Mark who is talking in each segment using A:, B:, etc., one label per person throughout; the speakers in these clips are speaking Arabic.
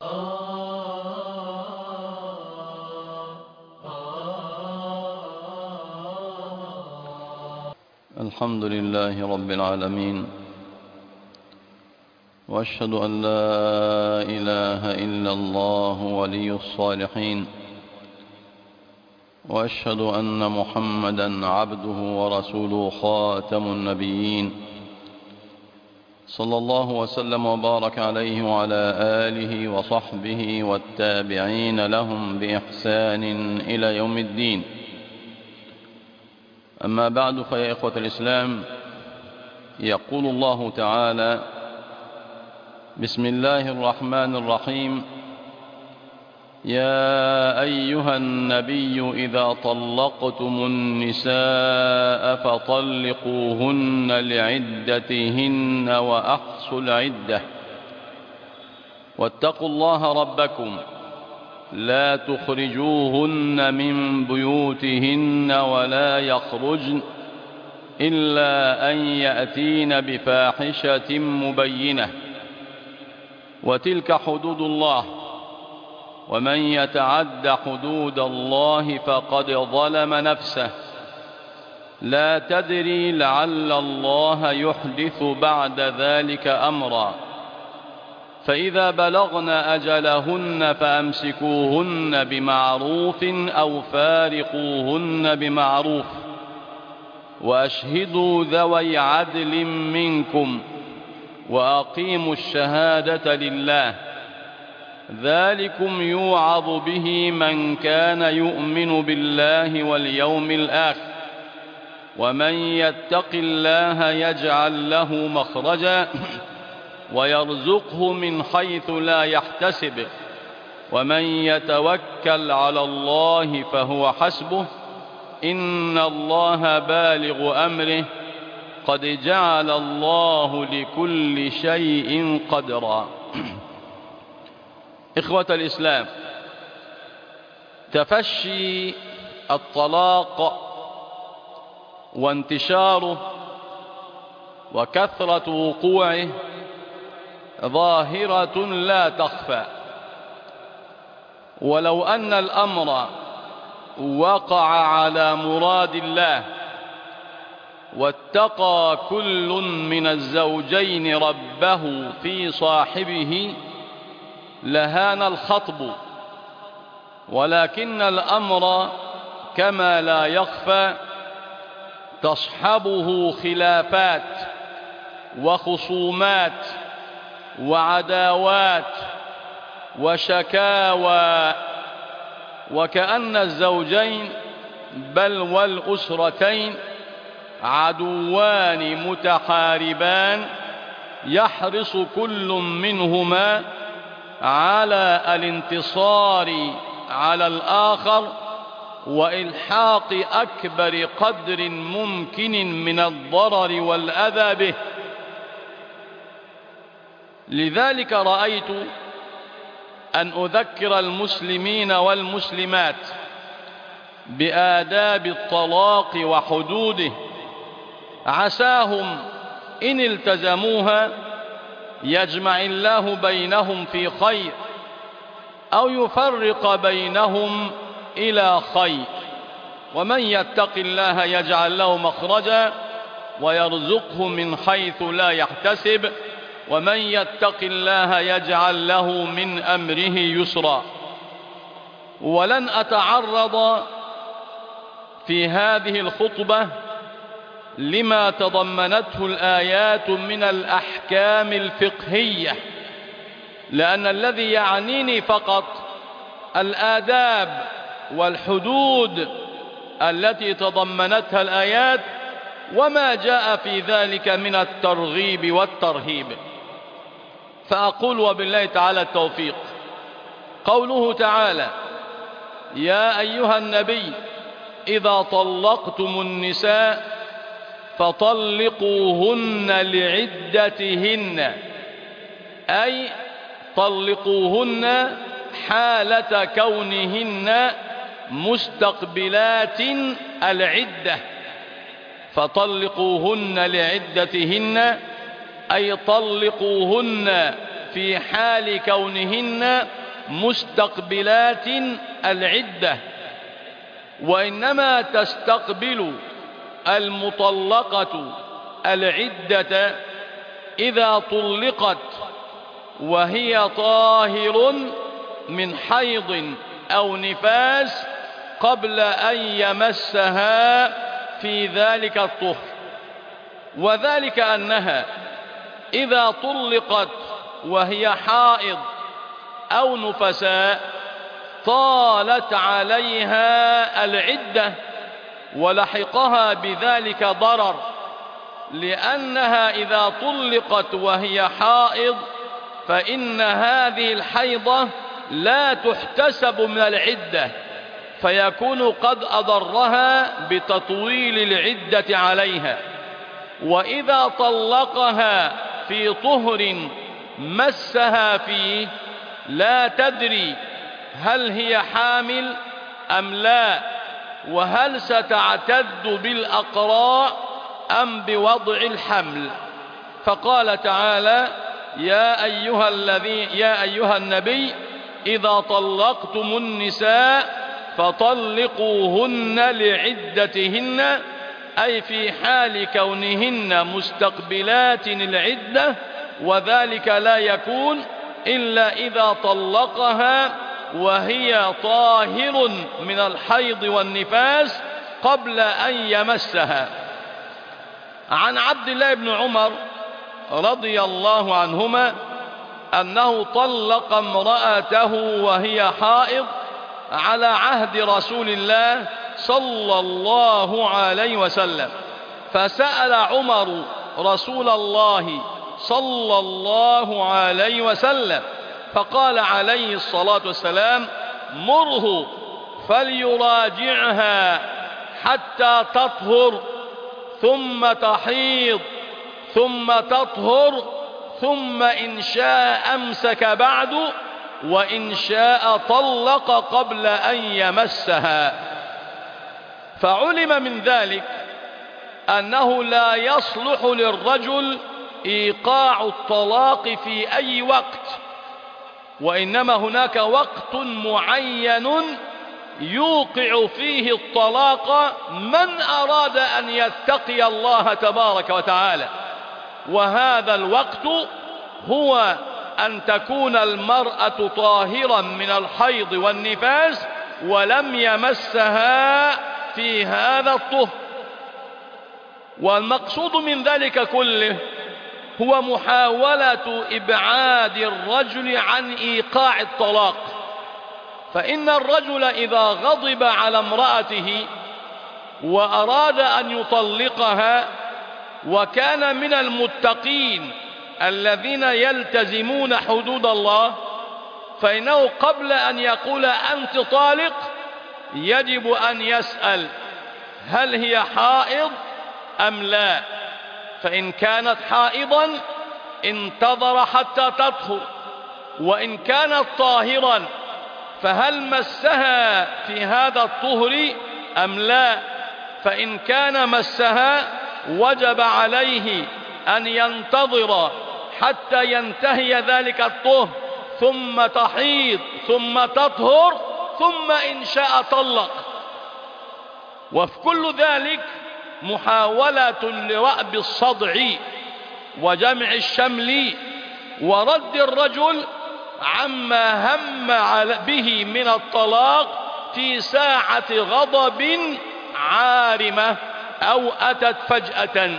A: الحمد لله رب العالمين، وأشهد أن لا إله إلا الله ولي الصالحين، وأشهد أن محمدًا عبده ورسوله خاتم النبيين، صلى الله وسلم وبارك عليه وعلى آله وصحبه والتابعين لهم بإحسان إلى يوم الدين. أما بعد، فيا إخوة الإسلام، يقول الله تعالى: بسم الله الرحمن الرحيم: يا أيها النبي إذا طلقتم النساء فطلقوهن لعدتهن وأحصوا العدة واتقوا الله ربكم لا تخرجوهن من بيوتهن ولا يخرجن إلا أن يأتين بفاحشة مبينة، وتلك حدود الله، ومن يتعد حدود الله فقد ظلم نفسه، لا تدري لعل الله يحدث بعد ذلك أمرا، فإذا بلغن أجلهن فأمسكوهن بمعروف أو فارقوهن بمعروف، وأشهدوا ذوي عدل منكم، وأقيموا الشهادة لله، ذلكم يوعظ به من كان يؤمن بالله واليوم الآخر، ومن يتق الله يجعل له مخرجا ويرزقه من حيث لا يحتسب، ومن يتوكل على الله فهو حسبه، إن الله بالغ أمره، قد جعل الله لكل شيء قدرا. إخوة الإسلام، تفشي الطلاق وانتشاره وكثرة وقوعه ظاهرة لا تخفى، ولو أن الأمر وقع على مراد الله واتقى كل من الزوجين ربه في صاحبه لهان الخطب، ولكن الأمر كما لا يخفى تصحبه خلافات وخصومات وعداوات وشكاوى، وكأن الزوجين بل والأسرتين عدوان متحاربان، يحرص كل منهما على الانتصار على الآخر وإلحاق أكبر قدر ممكن من الضرر والأذى به. لذلك رأيت أن أذكر المسلمين والمسلمات بآداب الطلاق وحدوده، عساهم إن التزموها يجمع الله بينهم في خير، أو يفرق بينهم إلى خير، ومن يتق الله يجعل له مخرجا ويرزقه من حيث لا يحتسب، ومن يتق الله يجعل له من أمره يسرا. ولن أتعرض في هذه الخطبة لما تضمنته الآيات من الأحكام الفقهية، لأن الذي يعنيني فقط الآداب والحدود التي تضمنتها الآيات وما جاء في ذلك من الترغيب والترهيب. فأقول وبالله تعالى التوفيق: قوله تعالى: يا أيها النبي إذا طلقتم النساء فطلقوهن لعدتهن، أي طلقوهن حالة كونهن مستقبلات العدة، فطلقوهن لعدتهن أي طلقوهن في حال كونهن مستقبلات العدة، وإنما تستقبل المطلقة العدة إذا طلقت وهي طاهر من حيض أو نفاس قبل أن يمسها في ذلك الطهر، وذلك أنها إذا طلقت وهي حائض أو نفساء طالت عليها العدة ولحقها بذلك ضرر، لأنها إذا طلقت وهي حائض فإن هذه الحيضة لا تحتسب من العدة، فيكون قد أضرها بتطويل العدة عليها. وإذا طلقها في طهر مسها فيه لا تدري هل هي حامل أم لا، وهل ستعتد بالأقراء أم بوضع الحمل. فقال تعالى: يا أيها النبي إذا طلقتم النساء فطلقوهن لعدتهن، أي في حال كونهن مستقبلات العدة، وذلك لا يكون إلا إذا طلقها وهي طاهر من الحيض والنفاس قبل أن يمسها. عن عبد الله بن عمر رضي الله عنهما أنه طلق امرأته وهي حائض على عهد رسول الله صلى الله عليه وسلم، فسأل عمر رسول الله صلى الله عليه وسلم فقال عليه الصلاة والسلام: مره فليراجعها حتى تطهر ثم تحيض ثم تطهر، ثم إن شاء أمسك بعد، وإن شاء طلق قبل أن يمسها. فعلم من ذلك أنه لا يصلح للرجل إيقاع الطلاق في أي وقت، وإنما هناك وقت معين يوقع فيه الطلاق من أراد أن يتقي الله تبارك وتعالى، وهذا الوقت هو أن تكون المرأة طاهرا من الحيض والنفاس ولم يمسها في هذا الطهر. والمقصود من ذلك كله هو محاولة إبعاد الرجل عن إيقاع الطلاق، فإن الرجل إذا غضب على امرأته وأراد أن يطلقها وكان من المتقين الذين يلتزمون حدود الله، فإنه قبل أن يقول أنت طالق يجب أن يسأل هل هي حائض أم لا، فإن كانت حائضا انتظر حتى تطهر، وإن كانت طاهرا فهل مسها في هذا الطهر أم لا، فإن كان مسها وجب عليه أن ينتظر حتى ينتهي ذلك الطهر ثم تحيض ثم تطهر ثم إن شاء طلق. وفي كل ذلك محاولة لرأب الصدع وجمع الشمل ورد الرجل عما هم به من الطلاق في ساعة غضب عارمة أو أتت فجأة.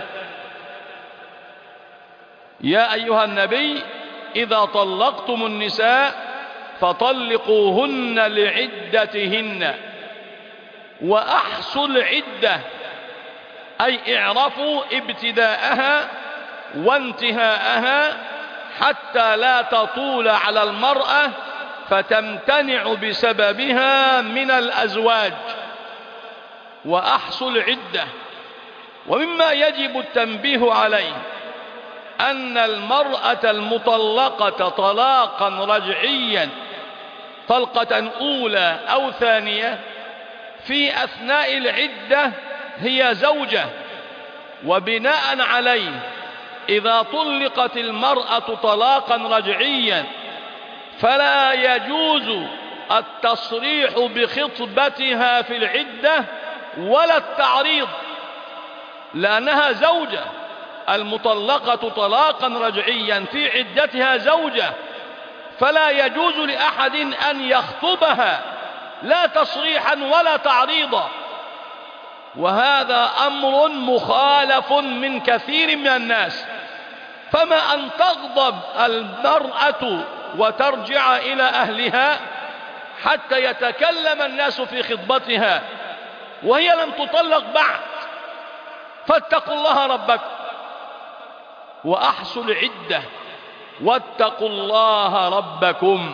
A: يا أيها النبي إذا طلقتم النساء فطلقوهن لعدتهن وأحصوا العدة، أي اعرفوا ابتداءها وانتهاءها حتى لا تطول على المرأة فتمتنع بسببها من الأزواج. وأحصوا العدة. ومما يجب التنبيه عليه أن المرأة المطلقة طلاقا رجعيا طلقة أولى أو ثانية في أثناء العدة هي زوجة، وبناء عليه إذا طلقت المرأة طلاقا رجعيا فلا يجوز التصريح بخطبتها في العدة ولا التعريض، لأنها زوجة. المطلقة طلاقا رجعيا في عدتها زوجة، فلا يجوز لأحد أن يخطبها لا تصريحا ولا تعريضا، وهذا أمر مخالف من كثير من الناس. فما أن تغضب المرأة وترجع إلى أهلها حتى يتكلم الناس في خطبتها وهي لم تطلق بعد. فاتقوا الله ربكم وأحصوا العدة واتقوا الله ربكم.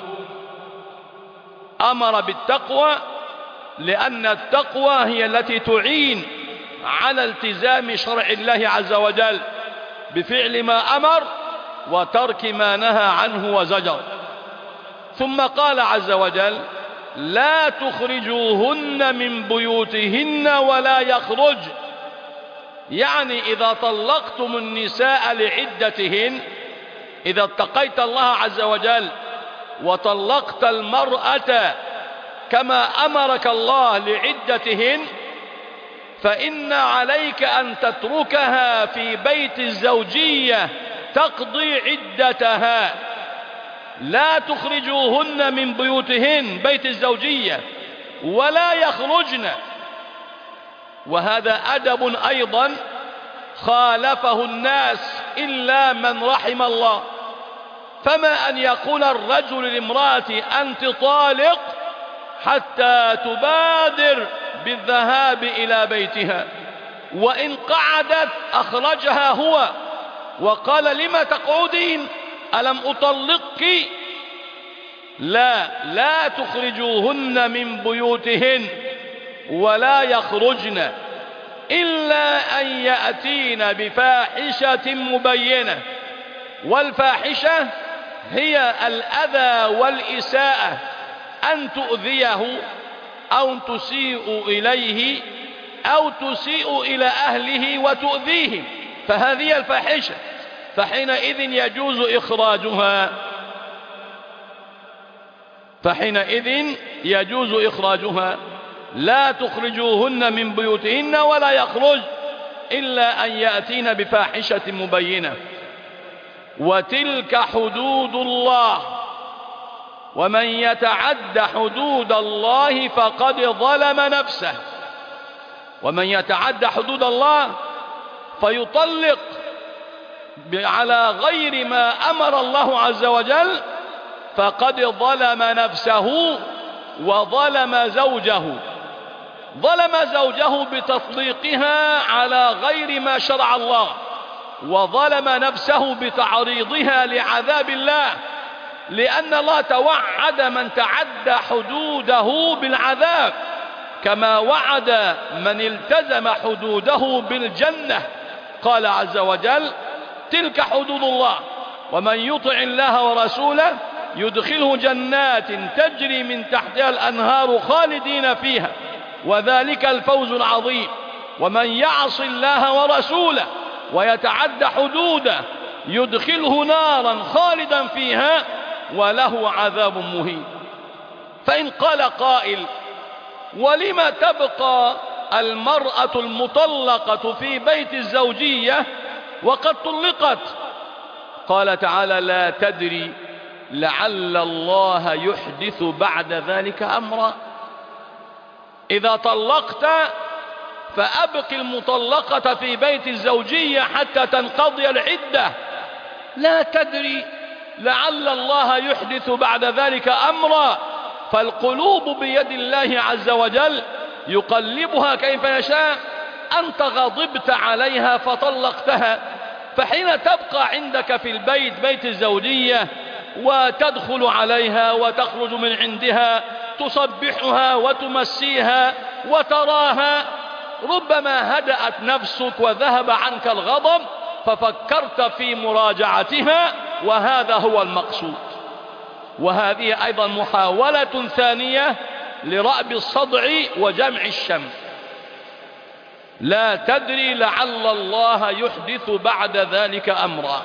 A: أمر بالتقوى لأن التقوى هي التي تعين على التزام شرع الله عز وجل بفعل ما أمر وترك ما نهى عنه وزجر. ثم قال عز وجل: لا تخرجوهن من بيوتهن ولا يخرج. يعني إذا طلقتم النساء لعدتهن، إذا اتقيت الله عز وجل وطلقت المرأة كما أمرك الله لعدتهن، فإن عليك أن تتركها في بيت الزوجية تقضي عدتها. لا تخرجوهن من بيوتهن، بيت الزوجية، ولا يخرجن. وهذا أدب أيضا خالفه الناس إلا من رحم الله. فما أن يقول الرجل لامرأته: أنت طالق، حتى تبادر بالذهاب إلى بيتها، وإن قعدت أخرجها هو وقال: لم تقعدين؟ ألم أطلقك؟ لا تخرجوهن من بيوتهن ولا يخرجن إلا أن يأتين بفاحشة مبينة. والفاحشة هي الأذى والإساءة، أن تؤذيه أو تسيء إليه أو تسيء إلى أهله وتؤذيه، فهذه الفاحشة. فحينئذ يجوز إخراجها. لا تخرجوهن من بيوتهن ولا يخرج إلا أن يأتين بفاحشة مبينة. وتلك حدود الله، ومن يتعد حدود الله فقد ظلم نفسه. ومن يتعد حدود الله فيطلق على غير ما أمر الله عز وجل فقد ظلم نفسه وظلم زوجه. ظلم زوجه بتطليقها على غير ما شرع الله، وظلم نفسه بتعريضها لعذاب الله، لأن الله توعد من تعدى حدوده بالعذاب، كما وعد من التزم حدوده بالجنة. قال عز وجل: تلك حدود الله، ومن يطع الله ورسوله يدخله جنات تجري من تحتها الأنهار خالدين فيها، وذلك الفوز العظيم. ومن يعص الله ورسوله ويتعد حدوده يدخله نارا خالدا فيها وله عذاب مهين. فإن قال قائل: ولم تبقى المرأة المطلقة في بيت الزوجية وقد طلقت؟ قال تعالى: لا تدري لعل الله يحدث بعد ذلك أمرا. إذا طلقت فأبق المطلقة في بيت الزوجية حتى تنقضي العدة. لا تدري لعل الله يحدث بعد ذلك أمرا، فالقلوب بيد الله عز وجل يقلبها كيف يشاء. أنت غضبت عليها فطلقتها، فحين تبقى عندك في البيت، بيت الزوجية، وتدخل عليها وتخرج من عندها، تصبحها وتمسيها وتراها، ربما هدأت نفسك وذهب عنك الغضب ففكرت في مراجعتها، وهذا هو المقصود. وهذه أيضا محاولة ثانية لرأب الصدع وجمع الشمل. لا تدري لعل الله يحدث بعد ذلك أمرا.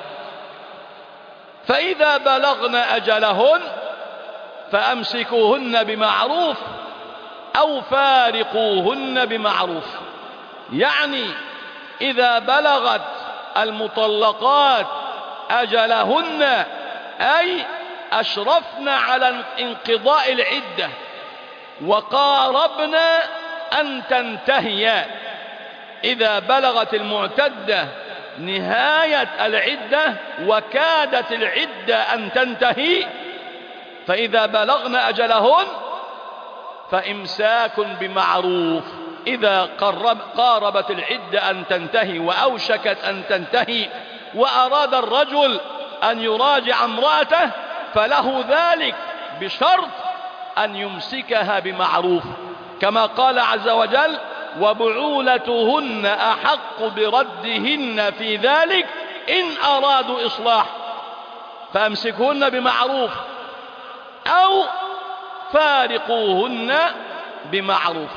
A: فإذا بلغن أجلهن فأمسكوهن بمعروف أو فارقوهن بمعروف. يعني إذا بلغت المطلقات أجلهن أي أشرفن على انقضاء العدة وقاربن أن تنتهي، إذا بلغت المعتدة نهاية العدة وكادت العدة أن تنتهي، فإذا بلغن أجلهن فإمساك بمعروف. إذا قاربت العدة أن تنتهي وأوشكت أن تنتهي وأراد الرجل أن يراجع امرأته فله ذلك بشرط أن يمسكها بمعروف، كما قال عز وجل: وبعولتهن أحق بردهن في ذلك إن أرادوا إصلاح. فأمسكوهن بمعروف أو فارقوهن بمعروف.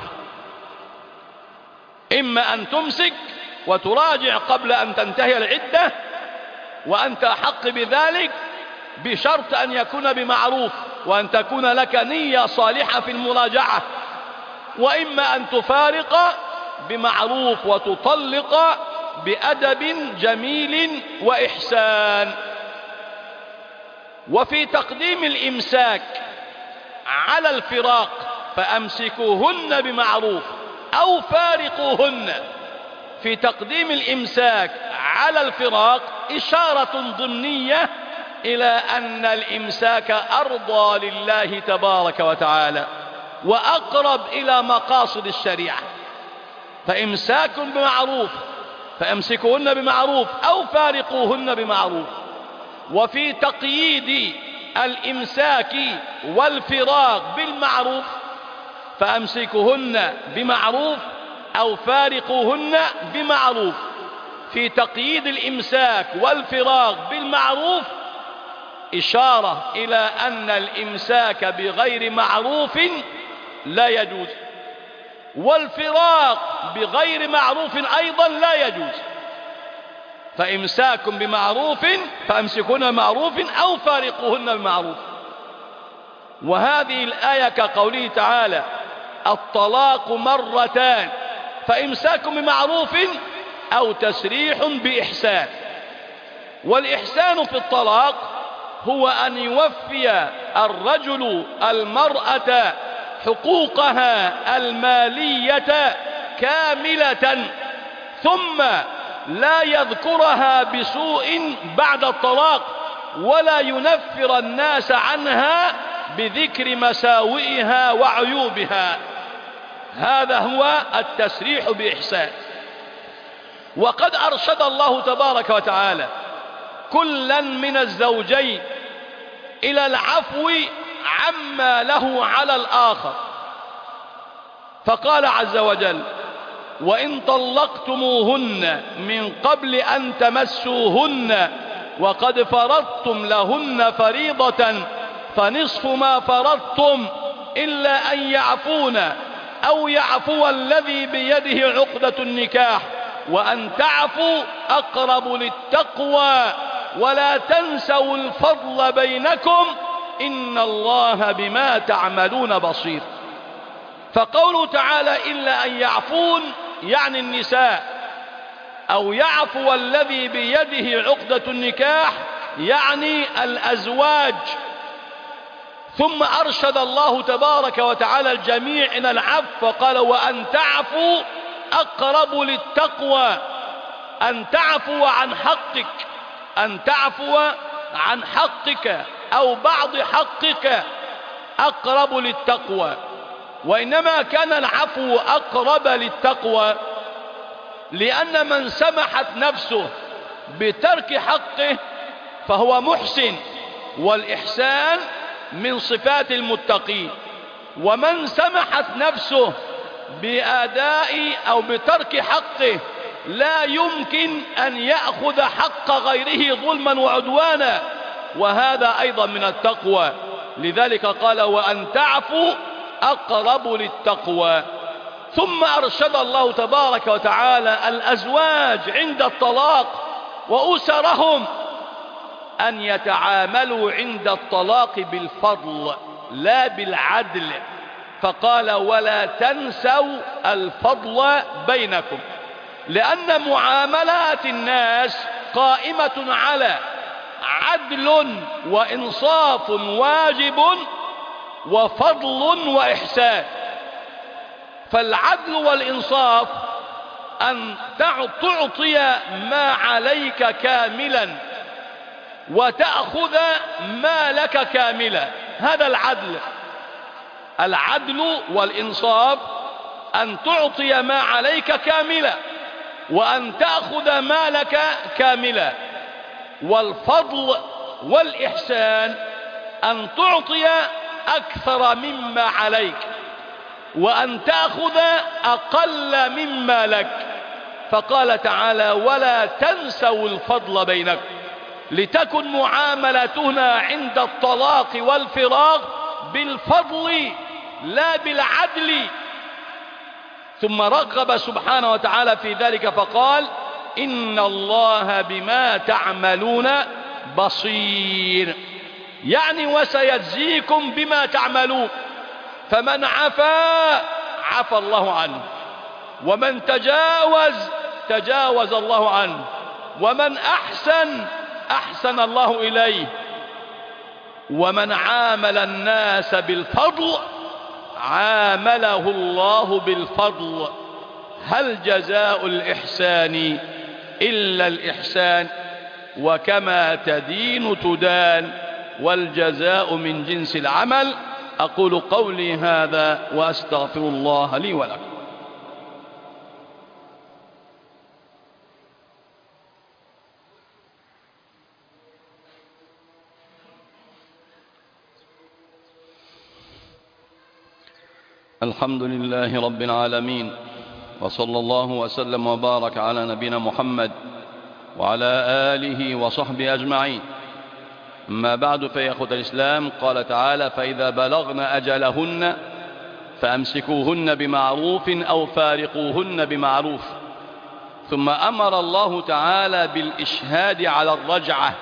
A: إما أن تمسك وتراجع قبل أن تنتهي العدة وأنت أحق بذلك بشرط أن يكون بمعروف وأن تكون لك نية صالحة في المراجعة، وإما أن تفارق بمعروف وتطلق بأدب جميل وإحسان. وفي تقديم الإمساك على الفراق فأمسكوهن بمعروف أو فارقوهن. في تقديم الإمساك على الفراق إشارة ضمنية إلى أن الإمساك أرضى لله تبارك وتعالى وأقرب إلى مقاصد الشريعة. فإمساك بمعروف فأمسكوهن بمعروف أو فارقوهن بمعروف. وفي تقييد الإمساك والفراق بالمعروف فأمسكوهن بمعروف أو فارقوهن بمعروف. في تقييد الإمساك والفراق بالمعروف إشارة إلى أن الإمساك بغير معروف لا يجوز، والفراق بغير معروف أيضا لا يجوز. فإمساك بمعروف فأمسكوهن بمعروف أو فارقوهن بمعروف. وهذه الآية كقوله تعالى: الطلاق مرتان، فإمساك بمعروف أو تسريح بإحسان. والإحسان في الطلاق هو أن يوفي الرجل المرأة حقوقها المالية كاملة ثم لا يذكرها بسوء بعد الطلاق ولا ينفر الناس عنها بذكر مساوئها وعيوبها. هذا هو التسريح بإحسان. وقد أرشد الله تبارك وتعالى كلا من الزوجين إلى العفو عما له على الآخر، فقال عز وجل: وإن طلقتموهن من قبل أن تمسوهن وقد فرضتم لهن فريضة فنصف ما فرضتم إلا أن يعفون أو يعفو الذي بيده عقدة النكاح وأن تعفوا أقرب للتقوى ولا تنسوا الفضل بينكم إن الله بما تعملون بصير. فقوله تعالى: إلا أن يعفون يعني النساء، أو يعفو الذي بيده عقدة النكاح يعني الأزواج. ثم أرشد الله تبارك وتعالى الجميع إلى العفو فقال: وأن تعفوا أقرب للتقوى. أن تعفو عن حقك، أن تعفو عن حقك أو بعض حقك أقرب للتقوى. وإنما كان العفو أقرب للتقوى لأن من سمحت نفسه بترك حقه فهو محسن، والإحسان من صفات المتقين. ومن سمحت نفسه بأداء أو بترك حقه لا يمكن أن يأخذ حق غيره ظلما وعدوانا، وهذا أيضا من التقوى. لذلك قال: وأن تعفوا أقرب للتقوى. ثم أرشد الله تبارك وتعالى الأزواج عند الطلاق وأسرهم أن يتعاملوا عند الطلاق بالفضل لا بالعدل، فقال ولا تنسوا الفضل بينكم، لأن معاملات الناس قائمة على عدل وإنصاف واجب وفضل وإحسان. فالعدل والإنصاف أن تعطي ما عليك كاملا وتأخذ ما لك كاملا، هذا العدل. العدل والإنصاف أن تعطي ما عليك كاملا وأن تأخذ ما لك كاملا. والفضل والإحسان أن تعطي أكثر مما عليك وأن تأخذ أقل مما لك. فقال تعالى ولا تنسوا الفضل بينكم، لتكن معاملتنا عند الطلاق والفراق بالفضل لا بالعدل. ثم رغب سبحانه وتعالى في ذلك فقال إن الله بما تعملون بصير، يعني وسيجزيكم بما تعملون. فمن عفا عفى الله عنه، ومن تجاوز الله عنه، ومن أحسن أحسن الله إليه، ومن عامل الناس بالفضل عامله الله بالفضل. هل جزاء الإحسان إلا الإحسان؟ وكما تدين تدان، والجزاء من جنس العمل. أقول قولي هذا وأستغفر الله لي ولكم. الحمد لله رب العالمين، وصلى الله وسلم وبارك على نبينا محمد وعلى آله وصحبه أجمعين. أما بعد، فيا أخوة الإسلام، قال تعالى فإذا بلغن أجلهن فأمسكوهن بمعروف أو فارقوهن بمعروف. ثم أمر الله تعالى بالإشهاد على الرجعة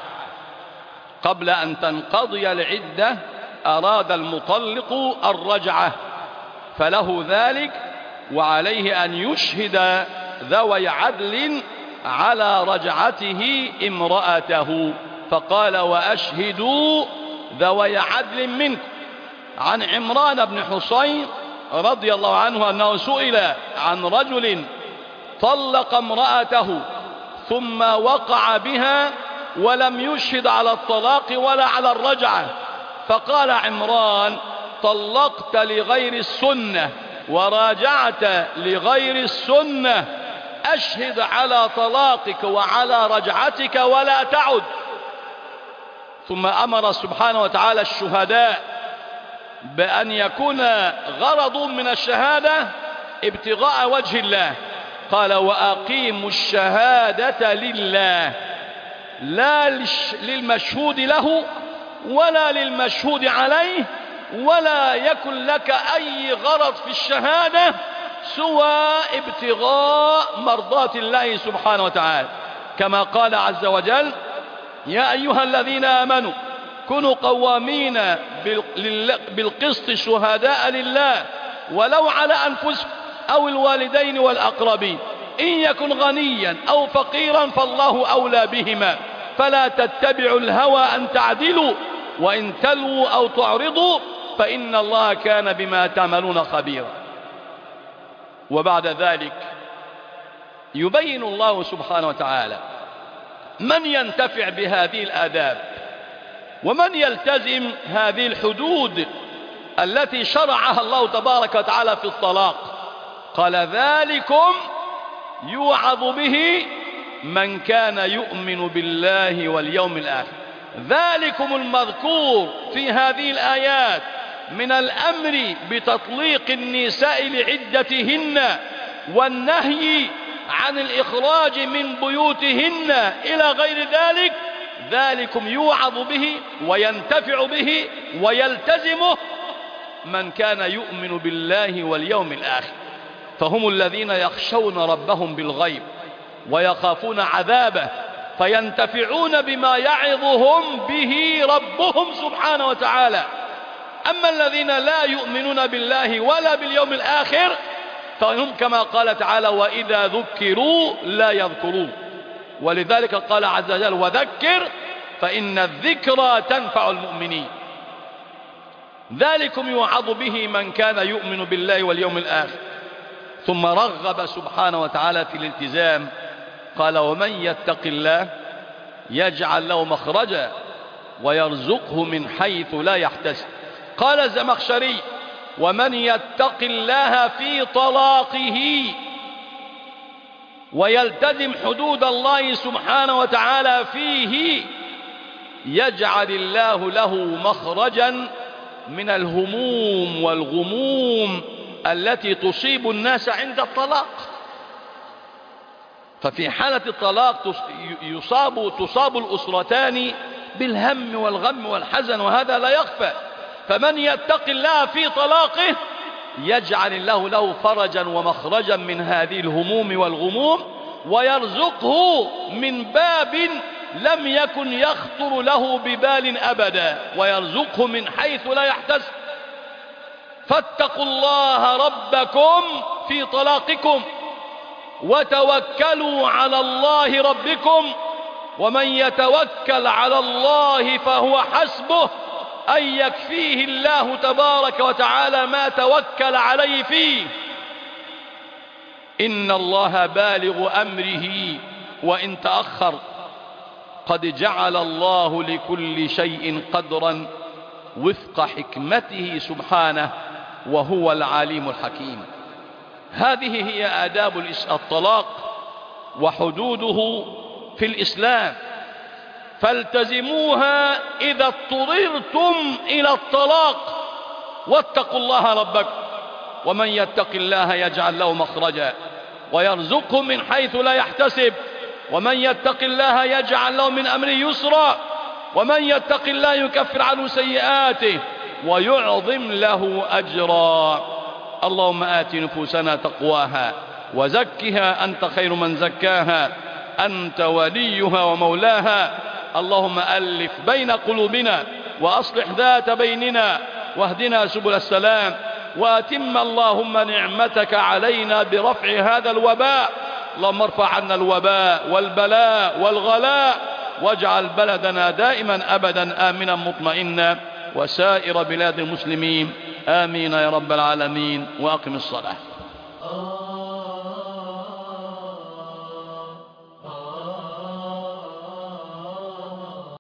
A: قبل أن تنقضي العدة. أراد المطلق الرجعة فله ذلك، وعليه أن يشهد ذوي عدل على رجعته امرأته. فقال وأشهدوا ذوي عدل منكم. عن عمران بن حصين رضي الله عنه أنه سئل عن رجل طلق امرأته ثم وقع بها ولم يشهد على الطلاق ولا على الرجعة، فقال عمران طلقت لغير السنة وراجعت لغير السنة، أشهد على طلاقك وعلى رجعتك ولا تعد. ثم أمر سبحانه وتعالى الشهداء بأن يكون غرض من الشهادة ابتغاء وجه الله. قال وأقيموا الشهادة لله، لا للمشهود له ولا للمشهود عليه، ولا يكن لك أي غرض في الشهادة سوى ابتغاء مرضات الله سبحانه وتعالى، كما قال عز وجل يا أيها الذين آمنوا كونوا قوامين بالقسط شهداء لله ولو على أنفسكم أو الوالدين والأقربين إن يكن غنيا أو فقيرا فالله أولى بهما فلا تتبعوا الهوى أن تعدلوا وإن تلووا أو تعرضوا فإن الله كان بما تعملون خبيرا. وبعد ذلك يبين الله سبحانه وتعالى من ينتفع بهذه الآداب ومن يلتزم هذه الحدود التي شرعها الله تبارك وتعالى في الطلاق. قال ذلكم يوعظ به من كان يؤمن بالله واليوم الآخر. ذلكم المذكور في هذه الآيات من الأمر بتطليق النساء لعدتهن والنهي عن الإخراج من بيوتهن إلى غير ذلك، ذلكم يوعظ به وينتفع به ويلتزمه من كان يؤمن بالله واليوم الآخر. فهم الذين يخشون ربهم بالغيب ويخافون عذابه فينتفعون بما يعظهم به ربهم سبحانه وتعالى. أما الذين لا يؤمنون بالله ولا باليوم الآخر فهم كما قال تعالى وإذا ذكروا لا يذكرون. ولذلك قال عز وجل وذكر فإن الذكرى تنفع المؤمنين. ذلكم يوعظ به من كان يؤمن بالله واليوم الآخر. ثم رغب سبحانه وتعالى في الالتزام قال ومن يتق الله يجعل له مخرجا ويرزقه من حيث لا يحتسب. قال الزمخشري ومن يتق الله في طلاقه ويلتزم حدود الله سبحانه وتعالى فيه يجعل الله له مخرجا من الهموم والغموم التي تصيب الناس عند الطلاق. ففي حالة الطلاق تصاب الأسرتان بالهم والغم والحزن وهذا لا يخفى. فمن يتق الله في طلاقه يجعل الله له فرجا ومخرجا من هذه الهموم والغموم ويرزقه من باب لم يكن يخطر له ببال أبدا ويرزقه من حيث لا يحتسب. فاتقوا الله ربكم في طلاقكم وتوكلوا على الله ربكم ومن يتوكل على الله فهو حسبه أن يكفيه الله تبارك وتعالى ما توكل عليه فيه. إن الله بالغ أمره وإن تأخر قد جعل الله لكل شيء قدرا وفق حكمته سبحانه وهو العليم الحكيم. هذه هي آداب الطلاق وحدوده في الإسلام فالتزموها إذا اضطررتم إلى الطلاق. واتقوا الله ربكم ومن يتق الله يجعل له مخرجا ويرزقه من حيث لا يحتسب ومن يتق الله يجعل له من أمره يسرا ومن يتق الله يكفر عنه سيئاته ويعظم له أجرا. اللهم آت نفوسنا تقواها وزكها أنت خير من زكاها أنت وليها ومولاها. اللهم ألف بين قلوبنا وأصلح ذات بيننا واهدنا سبل السلام وأتم اللهم نعمتك علينا برفع هذا الوباء. اللهم ارفع عنا الوباء والبلاء والغلاء واجعل بلدنا دائما أبدا آمنا مطمئنا وسائر بلاد المسلمين آمين يا رب العالمين. وأقم الصلاة.